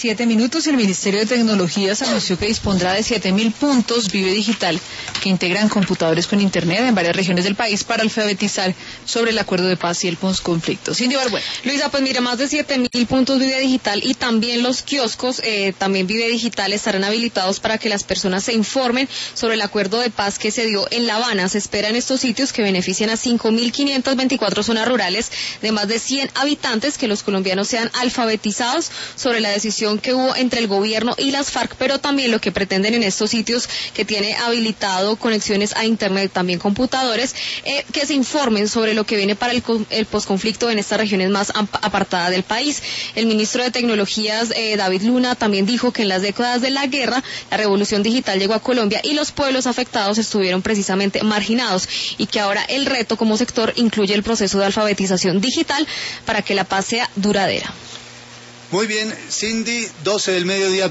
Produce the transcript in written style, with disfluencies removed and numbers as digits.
7 minutos, el Ministerio de Tecnologías anunció que dispondrá de 7.000 puntos Vive Digital que integran computadores con internet en varias regiones del país para alfabetizar sobre el acuerdo de paz y el posconflicto. Cindy Barbuena. Luisa, pues mira, más de 7.000 puntos Vive Digital y también los kioscos, también Vive Digital, estarán habilitados para que las personas se informen sobre el acuerdo de paz que se dio en La Habana. Se espera en estos sitios que benefician a 5.524 zonas rurales de más de 100 habitantes que los colombianos sean alfabetizados sobre la decisión que hubo entre el gobierno y las FARC, pero también lo que pretenden en estos sitios que tiene habilitado conexiones a internet, también computadores, que se informen sobre lo que viene para el posconflicto en estas regiones más apartadas del país. El ministro de Tecnologías, David Luna, también dijo que en las décadas de la guerra, la revolución digital llegó a Colombia y los pueblos afectados estuvieron precisamente marginados, y que ahora el reto como sector incluye el proceso de alfabetización digital para que la paz sea duradera. Muy bien, Cindy, 12 del mediodía.